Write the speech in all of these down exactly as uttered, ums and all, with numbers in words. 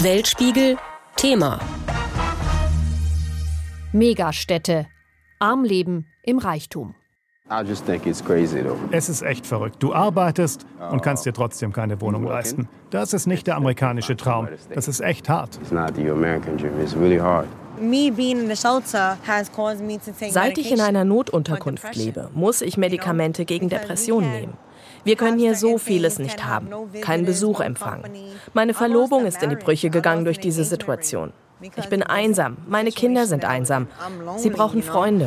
Weltspiegel Thema: Megastädte. Arm leben im Reichtum. Es ist echt verrückt. Du arbeitest und kannst dir trotzdem keine Wohnung leisten. Das ist nicht der amerikanische Traum. Das ist echt hart. Seit ich in einer Notunterkunft lebe, muss ich Medikamente gegen Depressionen nehmen. Wir können hier so vieles nicht haben. Keinen Besuch empfangen. Meine Verlobung ist in die Brüche gegangen durch diese Situation. Ich bin einsam. Meine Kinder sind einsam. Sie brauchen Freunde.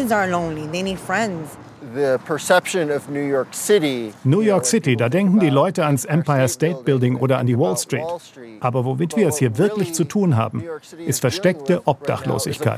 New York City, da denken die Leute ans Empire State Building oder an die Wall Street. Aber womit wir es hier wirklich zu tun haben, ist versteckte Obdachlosigkeit.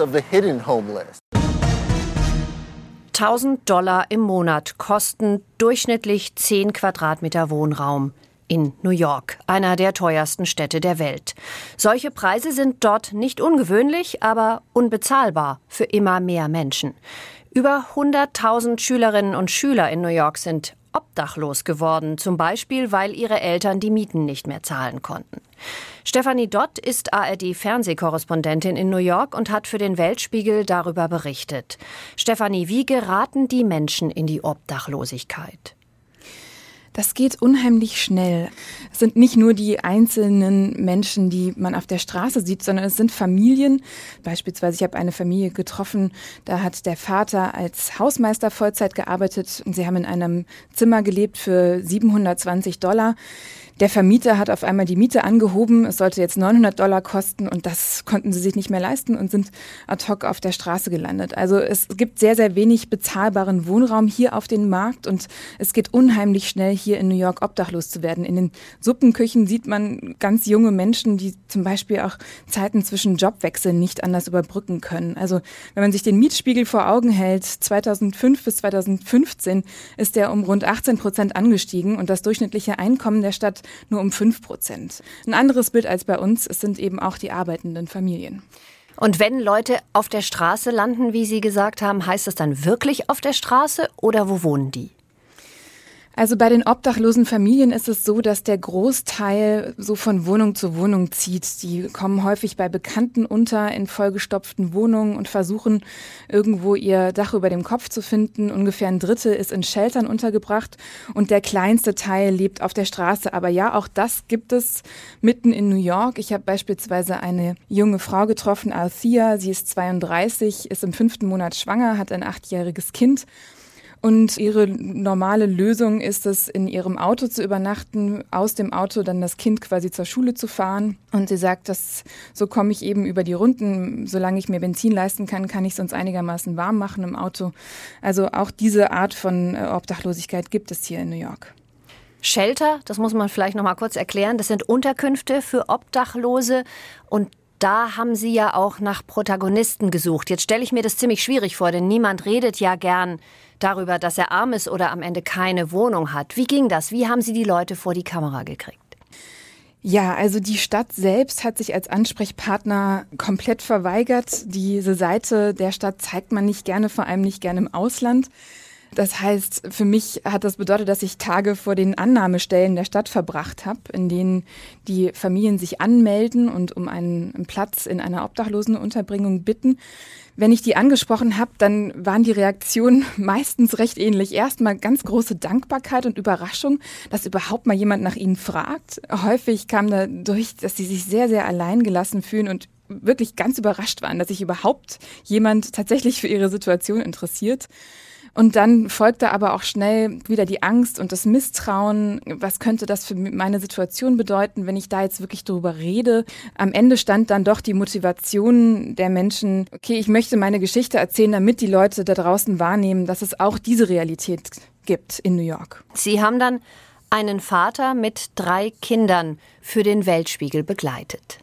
tausend Dollar im Monat kosten durchschnittlich zehn Quadratmeter Wohnraum in New York, einer der teuersten Städte der Welt. Solche Preise sind dort nicht ungewöhnlich, aber unbezahlbar für immer mehr Menschen. Über hunderttausend Schülerinnen und Schüler in New York sind obdachlos geworden, zum Beispiel, weil ihre Eltern die Mieten nicht mehr zahlen konnten. Stefanie Dott ist A R D-Fernsehkorrespondentin in New York und hat für den Weltspiegel darüber berichtet. Stefanie, wie geraten die Menschen in die Obdachlosigkeit? Das geht unheimlich schnell. Es sind nicht nur die einzelnen Menschen, die man auf der Straße sieht, sondern es sind Familien. Beispielsweise, ich habe eine Familie getroffen, da hat der Vater als Hausmeister Vollzeit gearbeitet. Sie haben in einem Zimmer gelebt für siebenhundertzwanzig Dollar. Der Vermieter hat auf einmal die Miete angehoben. Es sollte jetzt neunhundert Dollar kosten und das konnten sie sich nicht mehr leisten und sind ad hoc auf der Straße gelandet. Also es gibt sehr, sehr wenig bezahlbaren Wohnraum hier auf dem Markt und es geht unheimlich schnell, hier in New York obdachlos zu werden. In den Suppenküchen sieht man ganz junge Menschen, die zum Beispiel auch Zeiten zwischen Jobwechseln nicht anders überbrücken können. Also wenn man sich den Mietspiegel vor Augen hält, zweitausendfünf bis zweitausendfünfzehn ist der um rund achtzehn Prozent angestiegen und das durchschnittliche Einkommen der Stadt nur um fünf Prozent. Ein anderes Bild als bei uns, es sind eben auch die arbeitenden Familien. Und wenn Leute auf der Straße landen, wie Sie gesagt haben, heißt das dann wirklich auf der Straße oder wo wohnen die? Also bei den obdachlosen Familien ist es so, dass der Großteil so von Wohnung zu Wohnung zieht. Die kommen häufig bei Bekannten unter in vollgestopften Wohnungen und versuchen irgendwo ihr Dach über dem Kopf zu finden. Ungefähr ein Drittel ist in Sheltern untergebracht und der kleinste Teil lebt auf der Straße. Aber ja, auch das gibt es mitten in New York. Ich habe beispielsweise eine junge Frau getroffen, Althea. Sie ist zweiunddreißig, ist im fünften Monat schwanger, hat ein achtjähriges Kind. Und ihre normale Lösung ist es, in ihrem Auto zu übernachten, aus dem Auto dann das Kind quasi zur Schule zu fahren. Und sie sagt, dass so komme ich eben über die Runden. Solange ich mir Benzin leisten kann, kann ich es uns einigermaßen warm machen im Auto. Also auch diese Art von Obdachlosigkeit gibt es hier in New York. Shelter, das muss man vielleicht noch mal kurz erklären, das sind Unterkünfte für Obdachlose und da haben Sie ja auch nach Protagonisten gesucht. Jetzt stelle ich mir das ziemlich schwierig vor, denn niemand redet ja gern darüber, dass er arm ist oder am Ende keine Wohnung hat. Wie ging das? Wie haben Sie die Leute vor die Kamera gekriegt? Ja, also die Stadt selbst hat sich als Ansprechpartner komplett verweigert. Diese Seite der Stadt zeigt man nicht gerne, vor allem nicht gerne im Ausland. Das heißt, für mich hat das bedeutet, dass ich Tage vor den Annahmestellen der Stadt verbracht habe, in denen die Familien sich anmelden und um einen Platz in einer Obdachlosenunterbringung bitten. Wenn ich die angesprochen habe, dann waren die Reaktionen meistens recht ähnlich. Erstmal ganz große Dankbarkeit und Überraschung, dass überhaupt mal jemand nach ihnen fragt. Häufig kam dadurch, dass sie sich sehr, sehr alleingelassen fühlen und wirklich ganz überrascht waren, dass sich überhaupt jemand tatsächlich für ihre Situation interessiert. Und dann folgte aber auch schnell wieder die Angst und das Misstrauen. Was könnte das für meine Situation bedeuten, wenn ich da jetzt wirklich drüber rede? Am Ende stand dann doch die Motivation der Menschen, okay, ich möchte meine Geschichte erzählen, damit die Leute da draußen wahrnehmen, dass es auch diese Realität gibt in New York. Sie haben dann einen Vater mit drei Kindern für den Weltspiegel begleitet.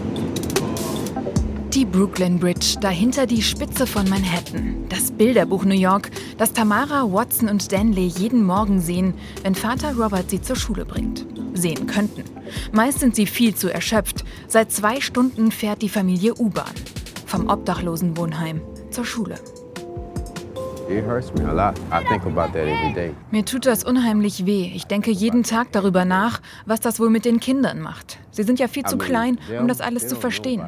Die Brooklyn Bridge, dahinter die Spitze von Manhattan. Das Bilderbuch New York, das Tamara, Watson und Stanley jeden Morgen sehen, wenn Vater Robert sie zur Schule bringt. Sehen könnten. Meist sind sie viel zu erschöpft. Seit zwei Stunden fährt die Familie U-Bahn. Vom Obdachlosenwohnheim zur Schule. Mir tut das unheimlich weh. Ich denke jeden Tag darüber nach, was das wohl mit den Kindern macht. Sie sind ja viel zu klein, um das alles zu verstehen.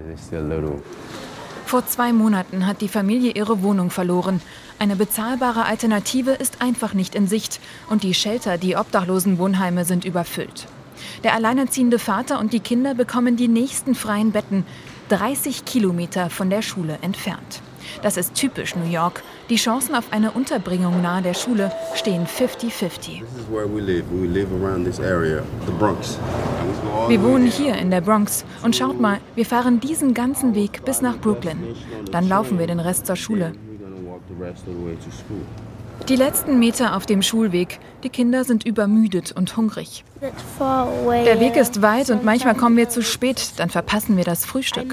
Vor zwei Monaten hat die Familie ihre Wohnung verloren. Eine bezahlbare Alternative ist einfach nicht in Sicht. Und die Shelter, die Obdachlosenwohnheime, sind überfüllt. Der alleinerziehende Vater und die Kinder bekommen die nächsten freien Betten, dreißig Kilometer von der Schule entfernt. Das ist typisch New York. Die Chancen auf eine Unterbringung nahe der Schule stehen fifty fifty. Wir wohnen hier in der Bronx. Und schaut mal, wir fahren diesen ganzen Weg bis nach Brooklyn. Dann laufen wir den Rest zur Schule. Die letzten Meter auf dem Schulweg. Die Kinder sind übermüdet und hungrig. Der Weg ist weit und manchmal kommen wir zu spät, dann verpassen wir das Frühstück.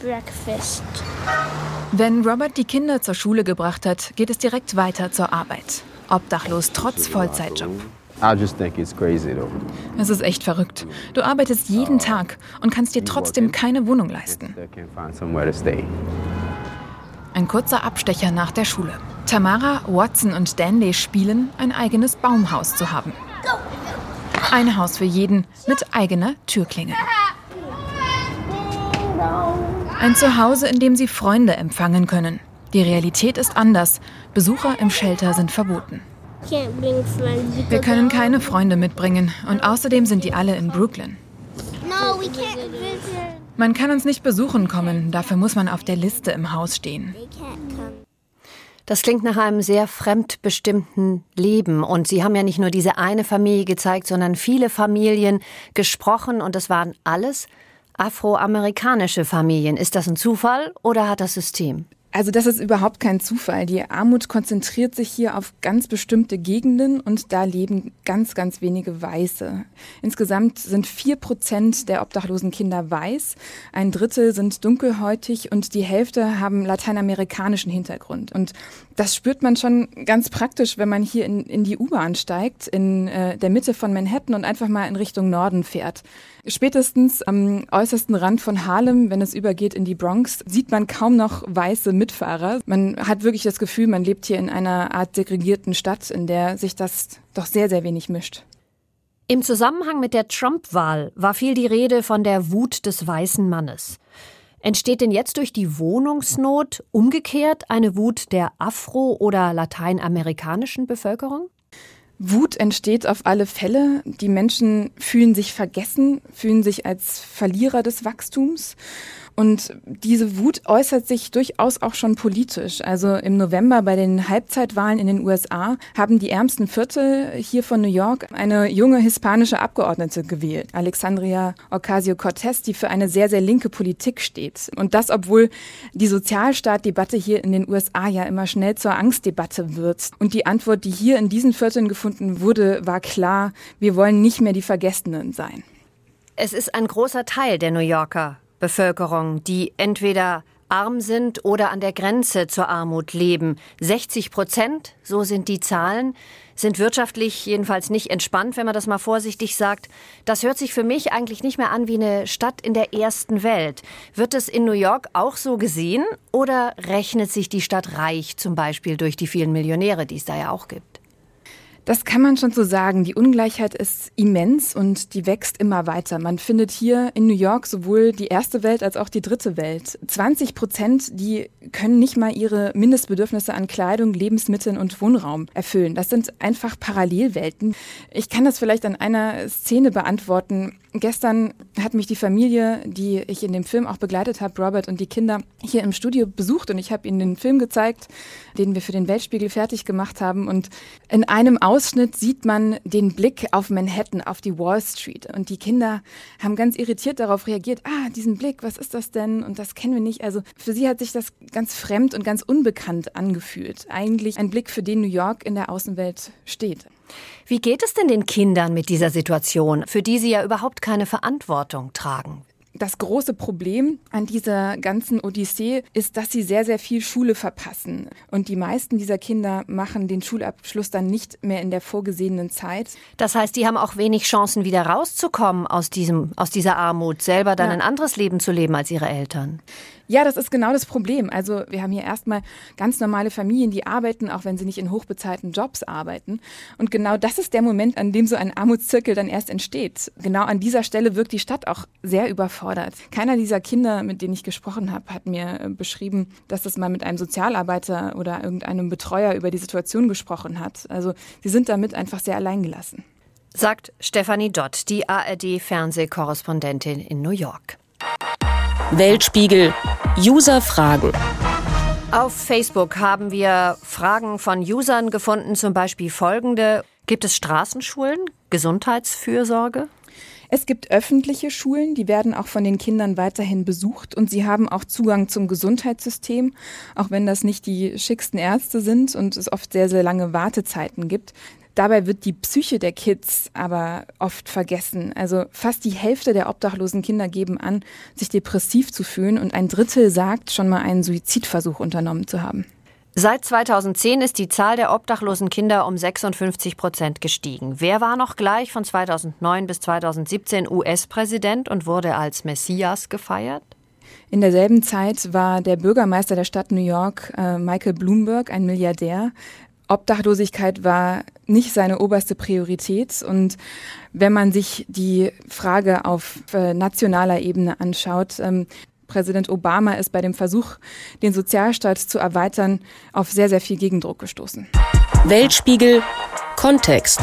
Wenn Robert die Kinder zur Schule gebracht hat, geht es direkt weiter zur Arbeit. Obdachlos trotz Vollzeitjob. Es ist echt verrückt. Du arbeitest jeden Tag und kannst dir trotzdem keine Wohnung leisten. Ein kurzer Abstecher nach der Schule. Tamara, Watson und Danley spielen, ein eigenes Baumhaus zu haben. Ein Haus für jeden mit eigener Türklingel. Ein Zuhause, in dem sie Freunde empfangen können. Die Realität ist anders. Besucher im Shelter sind verboten. Wir können keine Freunde mitbringen und außerdem sind die alle in Brooklyn. Man kann uns nicht besuchen kommen, dafür muss man auf der Liste im Haus stehen. Das klingt nach einem sehr fremdbestimmten Leben. Und Sie haben ja nicht nur diese eine Familie gezeigt, sondern viele Familien gesprochen. Und das waren alles afroamerikanische Familien. Ist das ein Zufall oder hat das System? Also das ist überhaupt kein Zufall. Die Armut konzentriert sich hier auf ganz bestimmte Gegenden und da leben ganz, ganz wenige Weiße. Insgesamt sind vier Prozent der obdachlosen Kinder weiß, ein Drittel sind dunkelhäutig und die Hälfte haben lateinamerikanischen Hintergrund. Und das spürt man schon ganz praktisch, wenn man hier in, in die U-Bahn steigt, in äh, der Mitte von Manhattan und einfach mal in Richtung Norden fährt. Spätestens am äußersten Rand von Harlem, wenn es übergeht in die Bronx, sieht man kaum noch weiße Mitfahrer. Man hat wirklich das Gefühl, man lebt hier in einer Art segregierten Stadt, in der sich das doch sehr, sehr wenig mischt. Im Zusammenhang mit der Trump-Wahl war viel die Rede von der Wut des weißen Mannes. Entsteht denn jetzt durch die Wohnungsnot umgekehrt eine Wut der afro- oder lateinamerikanischen Bevölkerung? Wut entsteht auf alle Fälle. Die Menschen fühlen sich vergessen, fühlen sich als Verlierer des Wachstums. Und diese Wut äußert sich durchaus auch schon politisch. Also im November bei den Halbzeitwahlen in den U S A haben die ärmsten Viertel hier von New York eine junge hispanische Abgeordnete gewählt, Alexandria Ocasio-Cortez, die für eine sehr, sehr linke Politik steht. Und das, obwohl die Sozialstaatdebatte hier in den U S A ja immer schnell zur Angstdebatte wird. Und die Antwort, die hier in diesen Vierteln gefunden wurde, war klar: Wir wollen nicht mehr die Vergessenen sein. Es ist ein großer Teil der New Yorker Bevölkerung, die entweder arm sind oder an der Grenze zur Armut leben. sechzig Prozent, so sind die Zahlen, sind wirtschaftlich jedenfalls nicht entspannt, wenn man das mal vorsichtig sagt. Das hört sich für mich eigentlich nicht mehr an wie eine Stadt in der ersten Welt. Wird es in New York auch so gesehen oder rechnet sich die Stadt reich, zum Beispiel durch die vielen Millionäre, die es da ja auch gibt? Das kann man schon so sagen. Die Ungleichheit ist immens und die wächst immer weiter. Man findet hier in New York sowohl die erste Welt als auch die dritte Welt. zwanzig Prozent, die können nicht mal ihre Mindestbedürfnisse an Kleidung, Lebensmitteln und Wohnraum erfüllen. Das sind einfach Parallelwelten. Ich kann das vielleicht an einer Szene beantworten. Gestern hat mich die Familie, die ich in dem Film auch begleitet habe, Robert und die Kinder, hier im Studio besucht und ich habe ihnen den Film gezeigt, den wir für den Weltspiegel fertig gemacht haben. Und in einem Ausschnitt sieht man den Blick auf Manhattan, auf die Wall Street. Und die Kinder haben ganz irritiert darauf reagiert: Ah, diesen Blick, was ist das denn? Und das kennen wir nicht. Also für sie hat sich das ganz fremd und ganz unbekannt angefühlt. Eigentlich ein Blick, für den New York in der Außenwelt steht. Wie geht es denn den Kindern mit dieser Situation, für die sie ja überhaupt keine Verantwortung tragen? Das große Problem an dieser ganzen Odyssee ist, dass sie sehr, sehr viel Schule verpassen. Und die meisten dieser Kinder machen den Schulabschluss dann nicht mehr in der vorgesehenen Zeit. Das heißt, die haben auch wenig Chancen, wieder rauszukommen aus diesem, aus dieser Armut, selber dann ja. ein anderes Leben zu leben als ihre Eltern. Ja, das ist genau das Problem. Also wir haben hier erstmal ganz normale Familien, die arbeiten, auch wenn sie nicht in hochbezahlten Jobs arbeiten. Und genau das ist der Moment, an dem so ein Armutszirkel dann erst entsteht. Genau an dieser Stelle wirkt die Stadt auch sehr überfordert. Keiner dieser Kinder, mit denen ich gesprochen habe, hat mir beschrieben, dass das mal mit einem Sozialarbeiter oder irgendeinem Betreuer über die Situation gesprochen hat. Also sie sind damit einfach sehr alleingelassen. Sagt Stefanie Dott, die A R D-Fernsehkorrespondentin in New York. Weltspiegel. User-Fragen. Auf Facebook haben wir Fragen von Usern gefunden, zum Beispiel folgende. Gibt es Straßenschulen, Gesundheitsfürsorge? Es gibt öffentliche Schulen, die werden auch von den Kindern weiterhin besucht und sie haben auch Zugang zum Gesundheitssystem, auch wenn das nicht die schicksten Ärzte sind und es oft sehr, sehr lange Wartezeiten gibt. Dabei wird die Psyche der Kids aber oft vergessen. Also fast die Hälfte der obdachlosen Kinder geben an, sich depressiv zu fühlen und ein Drittel sagt, schon mal einen Suizidversuch unternommen zu haben. Seit zweitausendzehn ist die Zahl der obdachlosen Kinder um sechsundfünfzig Prozent gestiegen. Wer war noch gleich von zweitausendneun bis zweitausendsiebzehn U S-Präsident und wurde als Messias gefeiert? In derselben Zeit war der Bürgermeister der Stadt New York, äh, Michael Bloomberg, ein Milliardär. Obdachlosigkeit war nicht seine oberste Priorität. Und wenn man sich die Frage auf äh, nationaler Ebene anschaut, ähm, Präsident Obama ist bei dem Versuch, den Sozialstaat zu erweitern, auf sehr, sehr viel Gegendruck gestoßen. Weltspiegel Kontext.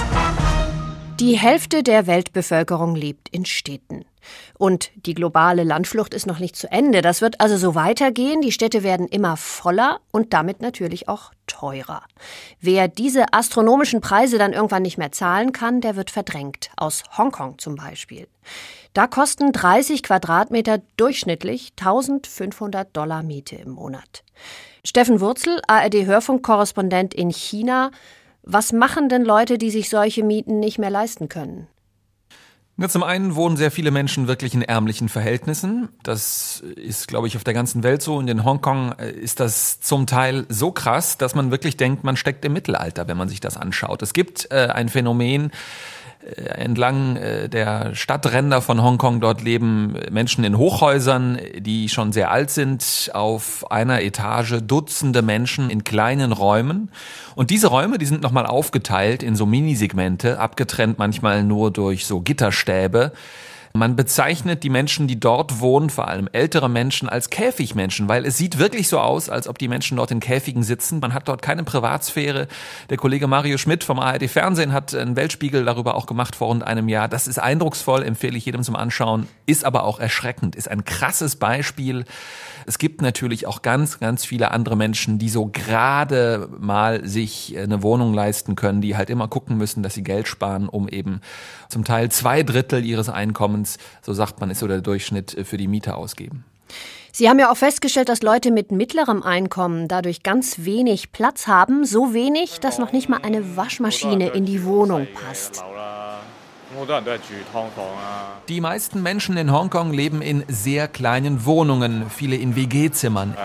Die Hälfte der Weltbevölkerung lebt in Städten. Und die globale Landflucht ist noch nicht zu Ende. Das wird also so weitergehen. Die Städte werden immer voller und damit natürlich auch teurer. Wer diese astronomischen Preise dann irgendwann nicht mehr zahlen kann, der wird verdrängt. Aus Hongkong zum Beispiel. Da kosten dreißig Quadratmeter durchschnittlich eintausendfünfhundert Dollar Miete im Monat. Steffen Wurzel, A R D-Hörfunk-Korrespondent in China. Was machen denn Leute, die sich solche Mieten nicht mehr leisten können? Ja, zum einen wohnen sehr viele Menschen wirklich in ärmlichen Verhältnissen. Das ist, glaube ich, auf der ganzen Welt so. Und in Hongkong ist das zum Teil so krass, dass man wirklich denkt, man steckt im Mittelalter, wenn man sich das anschaut. Es gibt äh, ein Phänomen, entlang der Stadtränder von Hongkong. Dort leben Menschen in Hochhäusern, die schon sehr alt sind, auf einer Etage Dutzende Menschen in kleinen Räumen. Und diese Räume, die sind nochmal aufgeteilt in so Minisegmente, abgetrennt manchmal nur durch so Gitterstäbe. Man bezeichnet die Menschen, die dort wohnen, vor allem ältere Menschen, als Käfigmenschen, weil es sieht wirklich so aus, als ob die Menschen dort in Käfigen sitzen. Man hat dort keine Privatsphäre. Der Kollege Mario Schmidt vom A R D-Fernsehen hat einen Weltspiegel darüber auch gemacht vor rund einem Jahr. Das ist eindrucksvoll, empfehle ich jedem zum Anschauen, ist aber auch erschreckend, ist ein krasses Beispiel. Es gibt natürlich auch ganz, ganz viele andere Menschen, die so gerade mal sich eine Wohnung leisten können, die halt immer gucken müssen, dass sie Geld sparen, um eben zum Teil zwei Drittel ihres Einkommens, so sagt man, ist so der Durchschnitt, für die Miete ausgeben. Sie haben ja auch festgestellt, dass Leute mit mittlerem Einkommen dadurch ganz wenig Platz haben. So wenig, dass noch nicht mal eine Waschmaschine in die Wohnung passt. Die meisten Menschen in Hongkong leben in sehr kleinen Wohnungen, viele in W G-Zimmern.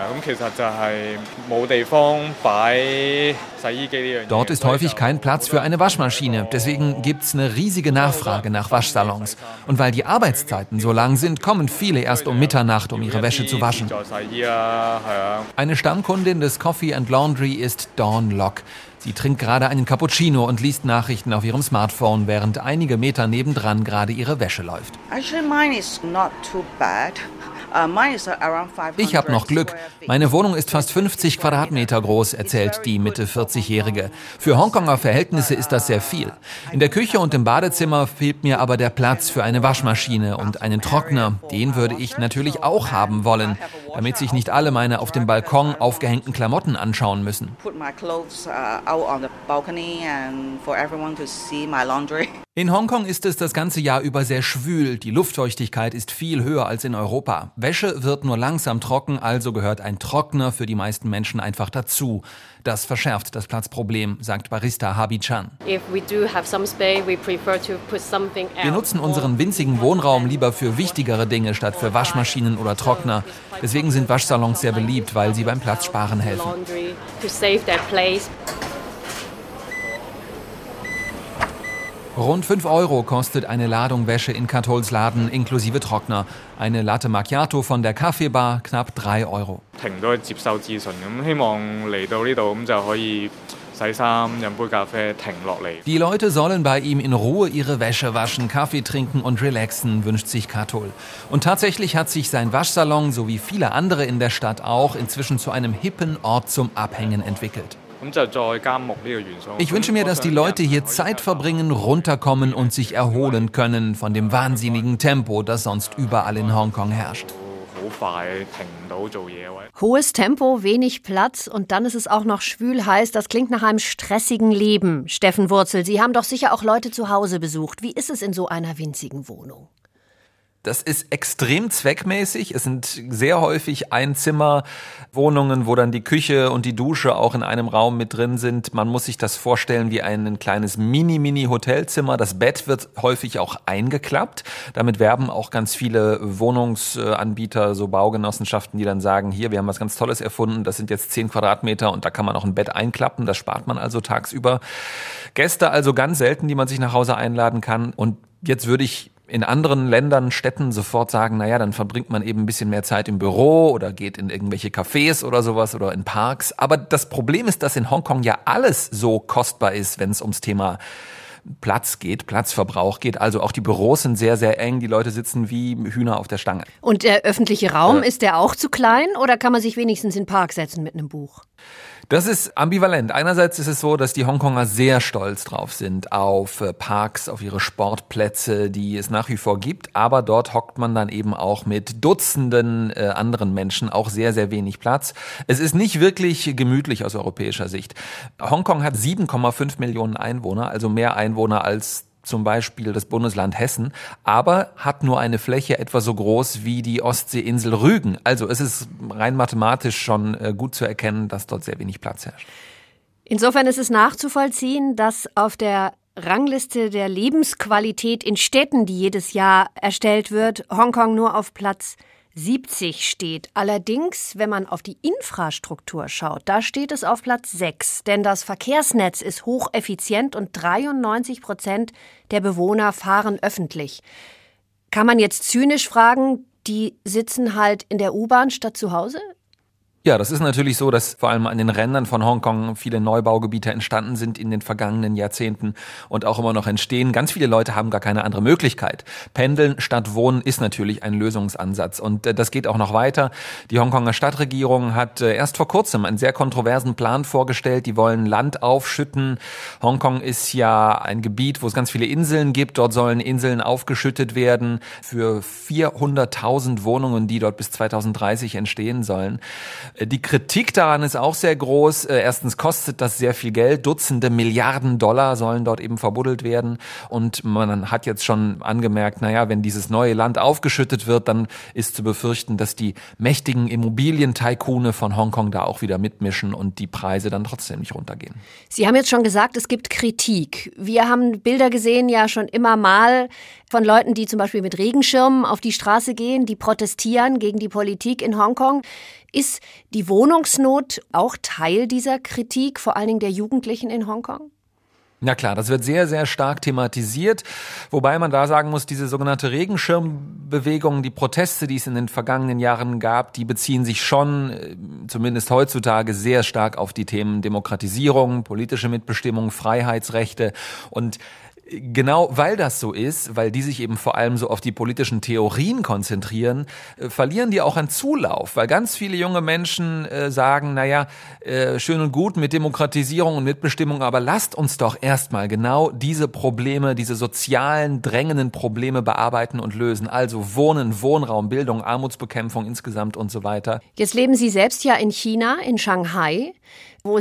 Dort ist häufig kein Platz für eine Waschmaschine, deswegen gibt's eine riesige Nachfrage nach Waschsalons. Und weil die Arbeitszeiten so lang sind, kommen viele erst um Mitternacht, um ihre Wäsche zu waschen. Eine Stammkundin des Coffee and Laundry ist Dawn Locke. Sie trinkt gerade einen Cappuccino und liest Nachrichten auf ihrem Smartphone, während einige Meter nebendran gerade ihre Wäsche läuft. Ich habe noch Glück. Meine Wohnung ist fast fünfzig Quadratmeter groß, erzählt die Mitte vierzig-Jährige. Für Hongkonger Verhältnisse ist das sehr viel. In der Küche und im Badezimmer fehlt mir aber der Platz für eine Waschmaschine und einen Trockner. Den würde ich natürlich auch haben wollen, damit sich nicht alle meine auf dem Balkon aufgehängten Klamotten anschauen müssen. In Hongkong ist es das ganze Jahr über sehr schwül. Die Luftfeuchtigkeit ist viel höher als in Europa. Wäsche wird nur langsam trocken, also gehört ein Trockner für die meisten Menschen einfach dazu. Das verschärft das Platzproblem, sagt Barista Habi Chan. Wir nutzen unseren winzigen Wohnraum lieber für wichtigere Dinge statt für Waschmaschinen oder Trockner. Deswegen sind Waschsalons sehr beliebt, weil sie beim Platzsparen helfen. Rund fünf Euro kostet eine Ladung Wäsche in Katols Laden inklusive Trockner. Eine Latte Macchiato von der Kaffeebar knapp drei Euro. Die Leute sollen bei ihm in Ruhe ihre Wäsche waschen, Kaffee trinken und relaxen, wünscht sich Katol. Und tatsächlich hat sich sein Waschsalon, so wie viele andere in der Stadt auch, inzwischen zu einem hippen Ort zum Abhängen entwickelt. Ich wünsche mir, dass die Leute hier Zeit verbringen, runterkommen und sich erholen können von dem wahnsinnigen Tempo, das sonst überall in Hongkong herrscht. Hohes Tempo, wenig Platz und dann ist es auch noch schwül heiß. Das klingt nach einem stressigen Leben. Steffen Wurzel, Sie haben doch sicher auch Leute zu Hause besucht. Wie ist es in so einer winzigen Wohnung? Das ist extrem zweckmäßig. Es sind sehr häufig Einzimmerwohnungen, wo dann die Küche und die Dusche auch in einem Raum mit drin sind. Man muss sich das vorstellen wie ein kleines Mini-Mini-Hotelzimmer. Das Bett wird häufig auch eingeklappt. Damit werben auch ganz viele Wohnungsanbieter, so Baugenossenschaften, die dann sagen, hier, wir haben was ganz Tolles erfunden. Das sind jetzt zehn Quadratmeter und da kann man auch ein Bett einklappen. Das spart man also tagsüber. Gäste also ganz selten, die man sich nach Hause einladen kann. Und jetzt würde ich in anderen Ländern, Städten sofort sagen, naja, dann verbringt man eben ein bisschen mehr Zeit im Büro oder geht in irgendwelche Cafés oder sowas oder in Parks. Aber das Problem ist, dass in Hongkong ja alles so kostbar ist, wenn es ums Thema Platz geht, Platzverbrauch geht. Also auch die Büros sind sehr, sehr eng. Die Leute sitzen wie Hühner auf der Stange. Und der öffentliche Raum, äh, ist der auch zu klein oder kann man sich wenigstens in den Park setzen mit einem Buch? Das ist ambivalent. Einerseits ist es so, dass die Hongkonger sehr stolz drauf sind auf Parks, auf ihre Sportplätze, die es nach wie vor gibt. Aber dort hockt man dann eben auch mit Dutzenden äh, anderen Menschen, auch sehr, sehr wenig Platz. Es ist nicht wirklich gemütlich aus europäischer Sicht. Hongkong hat sieben Komma fünf Millionen Einwohner, also mehr Einwohner als zum Beispiel das Bundesland Hessen, aber hat nur eine Fläche etwa so groß wie die Ostseeinsel Rügen. Also es ist rein mathematisch schon gut zu erkennen, dass dort sehr wenig Platz herrscht. Insofern ist es nachzuvollziehen, dass auf der Rangliste der Lebensqualität in Städten, die jedes Jahr erstellt wird, Hongkong nur auf Platz siebzig steht. Allerdings, wenn man auf die Infrastruktur schaut, da steht es auf Platz sechs. Denn das Verkehrsnetz ist hocheffizient und dreiundneunzig Prozent der Bewohner fahren öffentlich. Kann man jetzt zynisch fragen, die sitzen halt in der U-Bahn statt zu Hause? Ja, das ist natürlich so, dass vor allem an den Rändern von Hongkong viele Neubaugebiete entstanden sind in den vergangenen Jahrzehnten und auch immer noch entstehen. Ganz viele Leute haben gar keine andere Möglichkeit. Pendeln statt Wohnen ist natürlich ein Lösungsansatz und äh, das geht auch noch weiter. Die Hongkonger Stadtregierung hat äh, erst vor kurzem einen sehr kontroversen Plan vorgestellt. Die wollen Land aufschütten. Hongkong ist ja ein Gebiet, wo es ganz viele Inseln gibt. Dort sollen Inseln aufgeschüttet werden für vierhunderttausend Wohnungen, die dort bis zweitausenddreißig entstehen sollen. Die Kritik daran ist auch sehr groß. Erstens kostet das sehr viel Geld. Dutzende Milliarden Dollar sollen dort eben verbuddelt werden. Und man hat jetzt schon angemerkt, naja, wenn dieses neue Land aufgeschüttet wird, dann ist zu befürchten, dass die mächtigen Immobilien-Tycoone von Hongkong da auch wieder mitmischen und die Preise dann trotzdem nicht runtergehen. Sie haben jetzt schon gesagt, es gibt Kritik. Wir haben Bilder gesehen, ja schon immer mal von Leuten, die zum Beispiel mit Regenschirmen auf die Straße gehen, die protestieren gegen die Politik in Hongkong. Ist die Wohnungsnot auch Teil dieser Kritik, vor allen Dingen der Jugendlichen in Hongkong? Na klar, das wird sehr, sehr stark thematisiert, wobei man da sagen muss, diese sogenannte Regenschirmbewegung, die Proteste, die es in den vergangenen Jahren gab, die beziehen sich schon, zumindest heutzutage, sehr stark auf die Themen Demokratisierung, politische Mitbestimmung, Freiheitsrechte und genau weil das so ist, weil die sich eben vor allem so auf die politischen Theorien konzentrieren, äh, verlieren die auch an Zulauf, weil ganz viele junge Menschen äh, sagen, naja, äh, schön und gut mit Demokratisierung und Mitbestimmung, aber lasst uns doch erstmal genau diese Probleme, diese sozialen, drängenden Probleme bearbeiten und lösen. Also Wohnen, Wohnraum, Bildung, Armutsbekämpfung insgesamt und so weiter. Jetzt leben Sie selbst ja in China, in Shanghai, wo es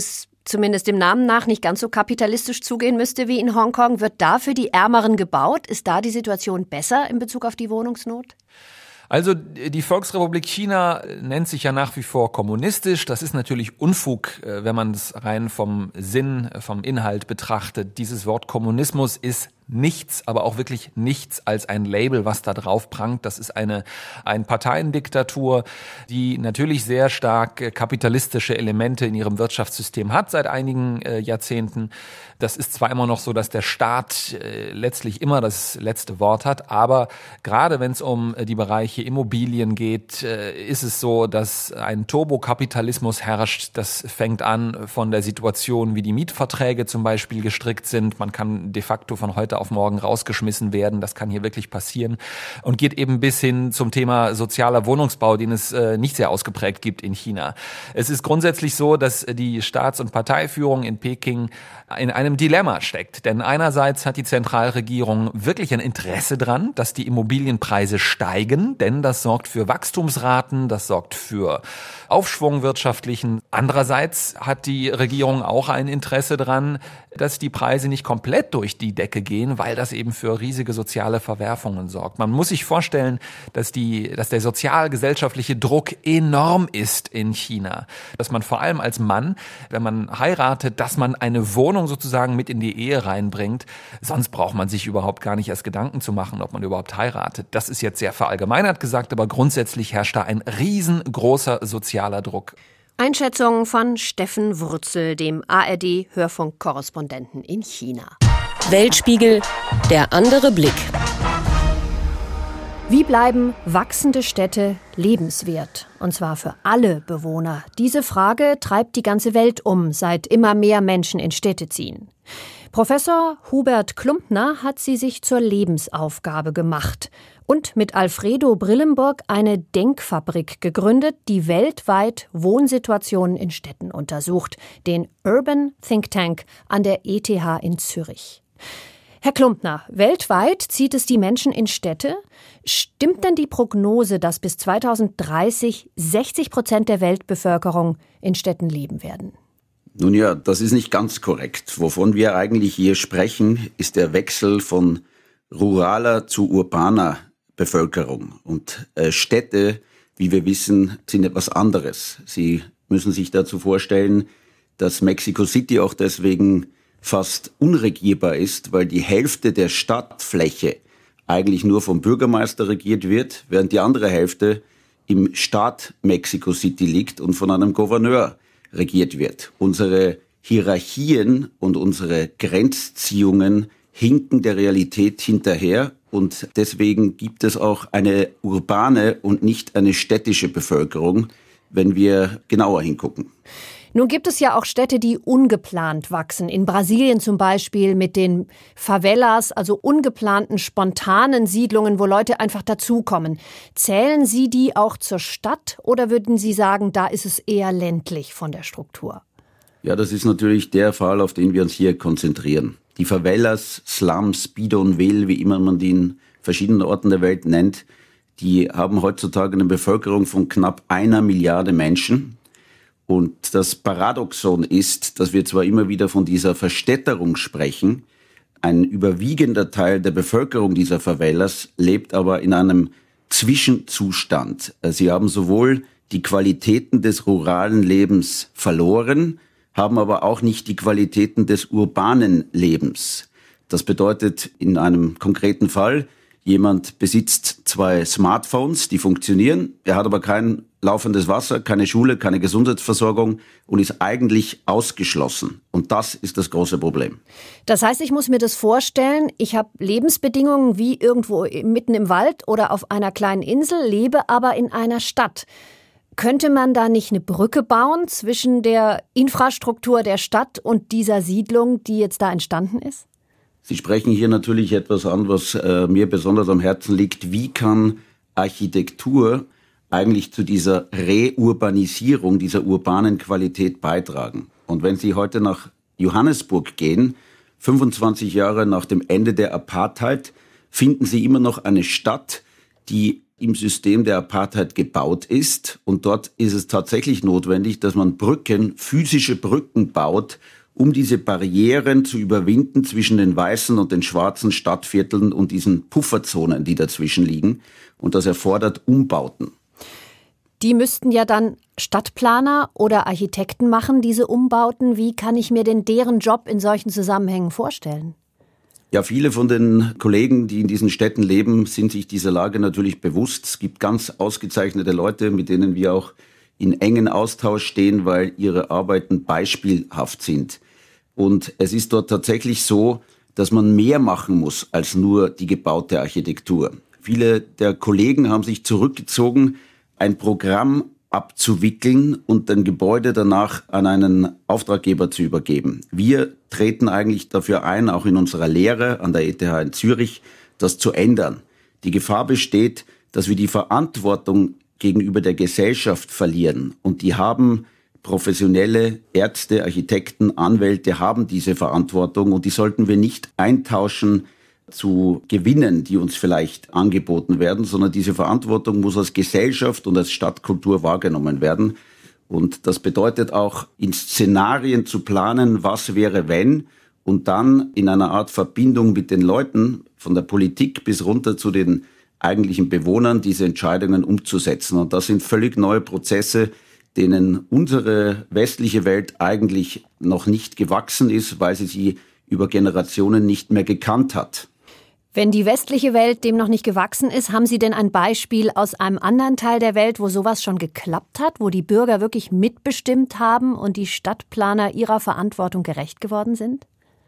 zumindest dem Namen nach, nicht ganz so kapitalistisch zugehen müsste wie in Hongkong. Wird da für die Ärmeren gebaut? Ist da die Situation besser in Bezug auf die Wohnungsnot? Also die Volksrepublik China nennt sich ja nach wie vor kommunistisch. Das ist natürlich Unfug, wenn man es rein vom Sinn, vom Inhalt betrachtet. Dieses Wort Kommunismus ist nichts, aber auch wirklich nichts als ein Label, was da drauf prangt. Das ist eine, eine Parteiendiktatur, die natürlich sehr stark kapitalistische Elemente in ihrem Wirtschaftssystem hat seit einigen äh, Jahrzehnten. Das ist zwar immer noch so, dass der Staat äh, letztlich immer das letzte Wort hat, aber gerade wenn es um äh, die Bereiche Immobilien geht, äh, ist es so, dass ein Turbokapitalismus herrscht. Das fängt an von der Situation, wie die Mietverträge zum Beispiel gestrickt sind. Man kann de facto von heute auf morgen rausgeschmissen werden. Das kann hier wirklich passieren. Und geht eben bis hin zum Thema sozialer Wohnungsbau, den es äh, nicht sehr ausgeprägt gibt in China. Es ist grundsätzlich so, dass die Staats- und Parteiführung in Peking in einem Dilemma steckt. Denn einerseits hat die Zentralregierung wirklich ein Interesse dran, dass die Immobilienpreise steigen, denn das sorgt für Wachstumsraten, das sorgt für Aufschwung wirtschaftlichen. Andererseits hat die Regierung auch ein Interesse dran, dass die Preise nicht komplett durch die Decke gehen, weil das eben für riesige soziale Verwerfungen sorgt. Man muss sich vorstellen, dass die, dass der sozial-gesellschaftliche Druck enorm ist in China. Dass man vor allem als Mann, wenn man heiratet, dass man eine Wohnung sozusagen mit in die Ehe reinbringt. Sonst braucht man sich überhaupt gar nicht erst Gedanken zu machen, ob man überhaupt heiratet. Das ist jetzt sehr verallgemeinert gesagt, aber grundsätzlich herrscht da ein riesengroßer sozialer Druck. Einschätzung von Steffen Wurzel, dem A R D-Hörfunkkorrespondenten in China. Weltspiegel, der andere Blick. Wie bleiben wachsende Städte lebenswert? Und zwar für alle Bewohner. Diese Frage treibt die ganze Welt um, seit immer mehr Menschen in Städte ziehen. Professor Hubert Klumpner hat sie sich zur Lebensaufgabe gemacht und mit Alfredo Brillenburg eine Denkfabrik gegründet, die weltweit Wohnsituationen in Städten untersucht, den Urban Think Tank an der E T H in Zürich. Herr Klumpner, weltweit zieht es die Menschen in Städte. Stimmt denn die Prognose, dass bis zweitausenddreißig sechzig Prozent der Weltbevölkerung in Städten leben werden? Nun ja, das ist nicht ganz korrekt. Wovon wir eigentlich hier sprechen, ist der Wechsel von ruraler zu urbaner Bevölkerung. Und äh, Städte, wie wir wissen, sind etwas anderes. Sie müssen sich dazu vorstellen, dass Mexico City auch deswegen fast unregierbar ist, weil die Hälfte der Stadtfläche eigentlich nur vom Bürgermeister regiert wird, während die andere Hälfte im Staat Mexico City liegt und von einem Gouverneur regiert wird. Unsere Hierarchien und unsere Grenzziehungen hinken der Realität hinterher und deswegen gibt es auch eine urbane und nicht eine städtische Bevölkerung, wenn wir genauer hingucken. Nun gibt es ja auch Städte, die ungeplant wachsen. In Brasilien zum Beispiel mit den Favelas, also ungeplanten, spontanen Siedlungen, wo Leute einfach dazukommen. Zählen Sie die auch zur Stadt oder würden Sie sagen, da ist es eher ländlich von der Struktur? Ja, das ist natürlich der Fall, auf den wir uns hier konzentrieren. Die Favelas, Slums, Bidonville, wie immer man die in verschiedenen Orten der Welt nennt, die haben heutzutage eine Bevölkerung von knapp einer Milliarde Menschen. Und das Paradoxon ist, dass wir zwar immer wieder von dieser Verstädterung sprechen, ein überwiegender Teil der Bevölkerung dieser Favelas lebt aber in einem Zwischenzustand. Sie haben sowohl die Qualitäten des ruralen Lebens verloren, haben aber auch nicht die Qualitäten des urbanen Lebens. Das bedeutet in einem konkreten Fall, jemand besitzt zwei Smartphones, die funktionieren, er hat aber kein laufendes Wasser, keine Schule, keine Gesundheitsversorgung und ist eigentlich ausgeschlossen. Und das ist das große Problem. Das heißt, ich muss mir das vorstellen, ich habe Lebensbedingungen wie irgendwo mitten im Wald oder auf einer kleinen Insel, lebe aber in einer Stadt. Könnte man da nicht eine Brücke bauen zwischen der Infrastruktur der Stadt und dieser Siedlung, die jetzt da entstanden ist? Sie sprechen hier natürlich etwas an, was äh, mir besonders am Herzen liegt. Wie kann Architektur eigentlich zu dieser Reurbanisierung, dieser urbanen Qualität beitragen? Und wenn Sie heute nach Johannesburg gehen, fünfundzwanzig Jahre nach dem Ende der Apartheid, finden Sie immer noch eine Stadt, die im System der Apartheid gebaut ist. Und dort ist es tatsächlich notwendig, dass man Brücken, physische Brücken baut, um diese Barrieren zu überwinden zwischen den weißen und den schwarzen Stadtvierteln und diesen Pufferzonen, die dazwischen liegen. Und das erfordert Umbauten. Die müssten ja dann Stadtplaner oder Architekten machen, diese Umbauten. Wie kann ich mir denn deren Job in solchen Zusammenhängen vorstellen? Ja, viele von den Kollegen, die in diesen Städten leben, sind sich dieser Lage natürlich bewusst. Es gibt ganz ausgezeichnete Leute, mit denen wir auch in engen Austausch stehen, weil ihre Arbeiten beispielhaft sind. Und es ist dort tatsächlich so, dass man mehr machen muss als nur die gebaute Architektur. Viele der Kollegen haben sich zurückgezogen, ein Programm abzuwickeln und ein Gebäude danach an einen Auftraggeber zu übergeben. Wir treten eigentlich dafür ein, auch in unserer Lehre an der E T H in Zürich, das zu ändern. Die Gefahr besteht, dass wir die Verantwortung gegenüber der Gesellschaft verlieren. Und die haben professionelle Ärzte, Architekten, Anwälte haben diese Verantwortung und die sollten wir nicht eintauschen zu Gewinnen, die uns vielleicht angeboten werden, sondern diese Verantwortung muss als Gesellschaft und als Stadtkultur wahrgenommen werden. Und das bedeutet auch, in Szenarien zu planen, was wäre wenn, und dann in einer Art Verbindung mit den Leuten, von der Politik bis runter zu den eigentlichen Bewohnern, diese Entscheidungen umzusetzen. Und das sind völlig neue Prozesse, denen unsere westliche Welt eigentlich noch nicht gewachsen ist, weil sie sie über Generationen nicht mehr gekannt hat. Wenn die westliche Welt dem noch nicht gewachsen ist, haben Sie denn ein Beispiel aus einem anderen Teil der Welt, wo sowas schon geklappt hat, wo die Bürger wirklich mitbestimmt haben und die Stadtplaner ihrer Verantwortung gerecht geworden sind?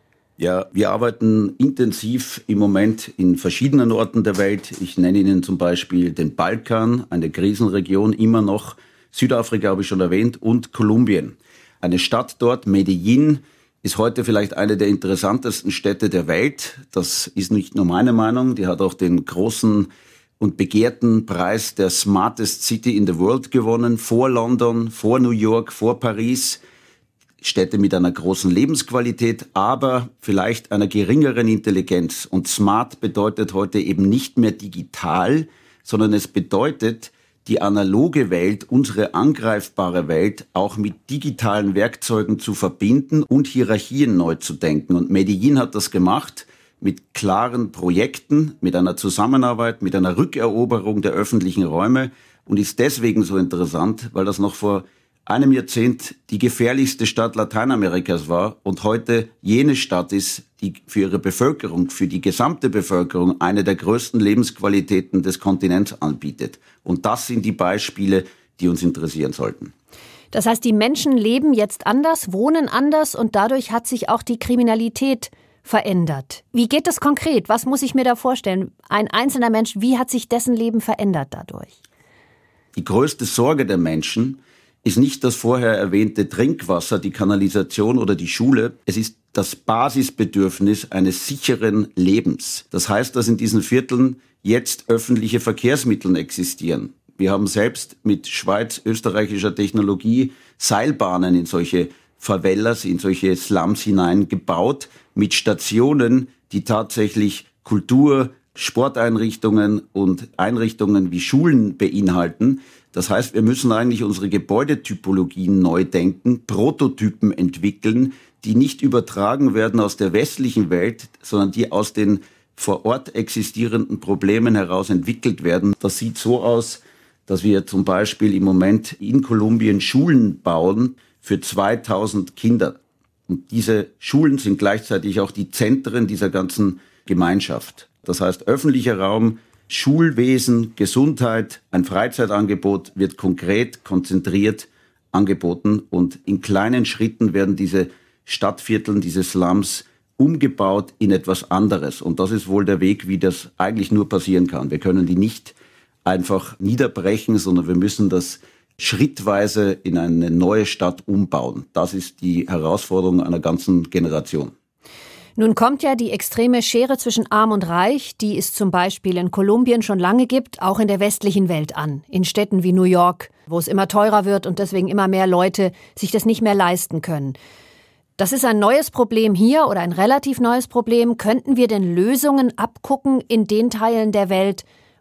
Ja, wir arbeiten intensiv im Moment in verschiedenen Orten der Welt. Ich nenne Ihnen zum Beispiel den Balkan, eine Krisenregion immer noch. Südafrika habe ich schon erwähnt und Kolumbien. Eine Stadt dort, Medellín, ist heute vielleicht eine der interessantesten Städte der Welt. Das ist nicht nur meine Meinung, die hat auch den großen und begehrten Preis der Smartest City in the World gewonnen, vor London, vor New York, vor Paris. Städte mit einer großen Lebensqualität, aber vielleicht einer geringeren Intelligenz. Und smart bedeutet heute eben nicht mehr digital, sondern es bedeutet, die analoge Welt, unsere angreifbare Welt, auch mit digitalen Werkzeugen zu verbinden und Hierarchien neu zu denken. Und Medellín hat das gemacht mit klaren Projekten, mit einer Zusammenarbeit, mit einer Rückeroberung der öffentlichen Räume und ist deswegen so interessant, weil das noch vor einem Jahrzehnt die gefährlichste Stadt Lateinamerikas war und heute jene Stadt ist, die für ihre Bevölkerung, für die gesamte Bevölkerung eine der größten Lebensqualitäten des Kontinents anbietet. Und das sind die Beispiele, die uns interessieren sollten. Das heißt, die Menschen leben jetzt anders, wohnen anders und dadurch hat sich auch die Kriminalität verändert. Wie geht das konkret? Was muss ich mir da vorstellen? Ein einzelner Mensch, wie hat sich dessen Leben verändert dadurch? Die größte Sorge der Menschen ist nicht das vorher erwähnte Trinkwasser, die Kanalisation oder die Schule. Es ist das Basisbedürfnis eines sicheren Lebens. Das heißt, dass in diesen Vierteln jetzt öffentliche Verkehrsmittel existieren. Wir haben selbst mit schweiz-österreichischer Technologie Seilbahnen in solche Favelas, in solche Slums hineingebaut, mit Stationen, die tatsächlich Kultur, Sporteinrichtungen und Einrichtungen wie Schulen beinhalten. Das heißt, wir müssen eigentlich unsere Gebäudetypologien neu denken, Prototypen entwickeln, die nicht übertragen werden aus der westlichen Welt, sondern die aus den vor Ort existierenden Problemen heraus entwickelt werden. Das sieht so aus, dass wir zum Beispiel im Moment in Kolumbien Schulen bauen für zweitausend Kinder. Und diese Schulen sind gleichzeitig auch die Zentren dieser ganzen Gemeinschaft. Das heißt, öffentlicher Raum, Schulwesen, Gesundheit, ein Freizeitangebot wird konkret, konzentriert angeboten und in kleinen Schritten werden diese Stadtvierteln, diese Slums umgebaut in etwas anderes. Und das ist wohl der Weg, wie das eigentlich nur passieren kann. Wir können die nicht einfach niederbrechen, sondern wir müssen das schrittweise in eine neue Stadt umbauen. Das ist die Herausforderung einer ganzen Generation. Nun kommt ja die extreme Schere zwischen Arm und Reich, die es zum Beispiel in Kolumbien schon lange gibt, auch in der westlichen Welt an. In Städten wie New York, wo es immer teurer wird und deswegen immer mehr Leute sich das nicht mehr leisten können. Das ist ein neues Problem hier oder ein relativ neues Problem. Könnten wir denn Lösungen abgucken in den Teilen der Welt,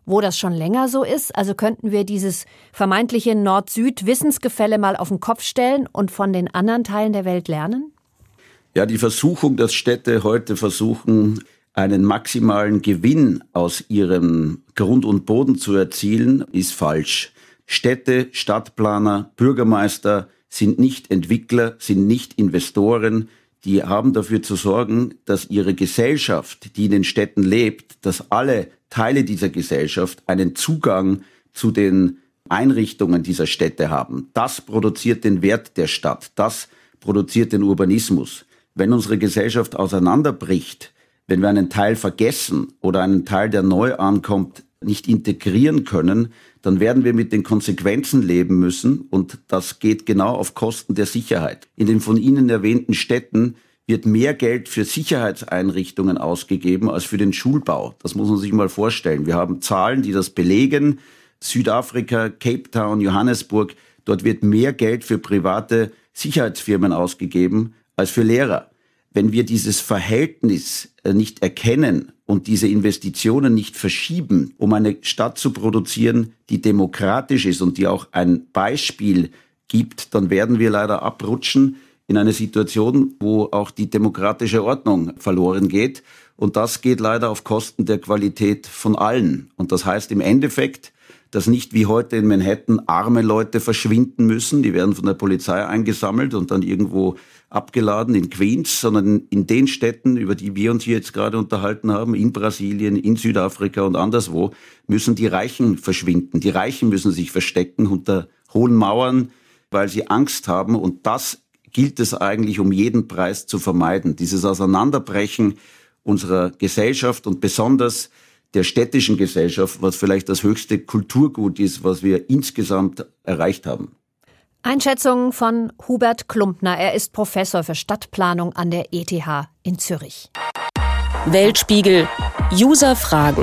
wo das schon länger so ist? Also könnten wir dieses vermeintliche Nord-Süd-Wissensgefälle mal auf den Kopf stellen und von den anderen Teilen der Welt lernen? Ja, die Versuchung, dass Städte heute versuchen, einen maximalen Gewinn aus ihrem Grund und Boden zu erzielen, ist falsch. Städte, Stadtplaner, Bürgermeister sind nicht Entwickler, sind nicht Investoren. Die haben dafür zu sorgen, dass ihre Gesellschaft, die in den Städten lebt, dass alle Teile dieser Gesellschaft einen Zugang zu den Einrichtungen dieser Städte haben. Das produziert den Wert der Stadt. Das produziert den Urbanismus. Wenn unsere Gesellschaft auseinanderbricht, wenn wir einen Teil vergessen oder einen Teil, der neu ankommt, nicht integrieren können, dann werden wir mit den Konsequenzen leben müssen und das geht genau auf Kosten der Sicherheit. In den von Ihnen erwähnten Städten wird mehr Geld für Sicherheitseinrichtungen ausgegeben als für den Schulbau. Das muss man sich mal vorstellen. Wir haben Zahlen, die das belegen. Südafrika, Cape Town, Johannesburg, dort wird mehr Geld für private Sicherheitsfirmen ausgegeben als für Lehrer. Wenn wir dieses Verhältnis nicht erkennen und diese Investitionen nicht verschieben, um eine Stadt zu produzieren, die demokratisch ist und die auch ein Beispiel gibt, dann werden wir leider abrutschen in eine Situation, wo auch die demokratische Ordnung verloren geht. Und das geht leider auf Kosten der Qualität von allen. Und das heißt im Endeffekt, dass nicht wie heute in Manhattan arme Leute verschwinden müssen. Die werden von der Polizei eingesammelt und dann irgendwo abgeladen in Queens, sondern in den Städten, über die wir uns hier jetzt gerade unterhalten haben, in Brasilien, in Südafrika und anderswo, müssen die Reichen verschwinden. Die Reichen müssen sich verstecken unter hohen Mauern, weil sie Angst haben. Und das gilt es eigentlich um jeden Preis zu vermeiden. Dieses Auseinanderbrechen unserer Gesellschaft und besonders der städtischen Gesellschaft, was vielleicht das höchste Kulturgut ist, was wir insgesamt erreicht haben. Einschätzung von Hubert Klumpner. Er ist Professor für Stadtplanung an der E T H in Zürich. Weltspiegel. User-Fragen.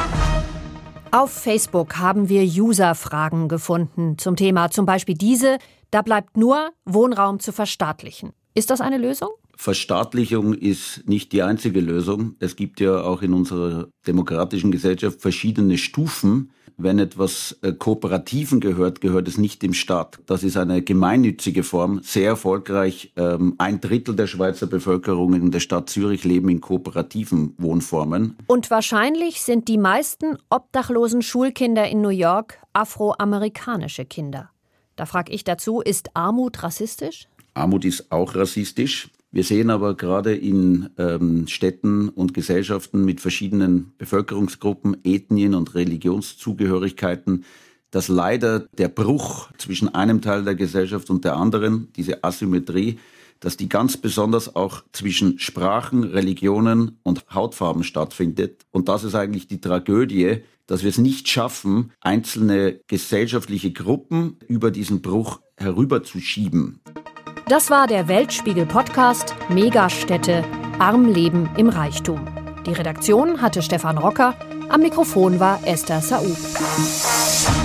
Auf Facebook haben wir User-Fragen gefunden zum Thema zum Beispiel diese: Da bleibt nur Wohnraum zu verstaatlichen. Ist das eine Lösung? Verstaatlichung ist nicht die einzige Lösung. Es gibt ja auch in unserer demokratischen Gesellschaft verschiedene Stufen. Wenn etwas Kooperativen gehört, gehört es nicht dem Staat. Das ist eine gemeinnützige Form, sehr erfolgreich. Ein Drittel der Schweizer Bevölkerung in der Stadt Zürich leben in kooperativen Wohnformen. Und wahrscheinlich sind die meisten obdachlosen Schulkinder in New York afroamerikanische Kinder. Da frage ich dazu, ist Armut rassistisch? Armut ist auch rassistisch. Wir sehen aber gerade in ähm, Städten und Gesellschaften mit verschiedenen Bevölkerungsgruppen, Ethnien und Religionszugehörigkeiten, dass leider der Bruch zwischen einem Teil der Gesellschaft und der anderen, diese Asymmetrie, dass die ganz besonders auch zwischen Sprachen, Religionen und Hautfarben stattfindet. Und das ist eigentlich die Tragödie, dass wir es nicht schaffen, einzelne gesellschaftliche Gruppen über diesen Bruch herüberzuschieben. Das war der Weltspiegel-Podcast Megastädte, arm leben im Reichtum. Die Redaktion hatte Stefan Rocker, am Mikrofon war Esther Saub.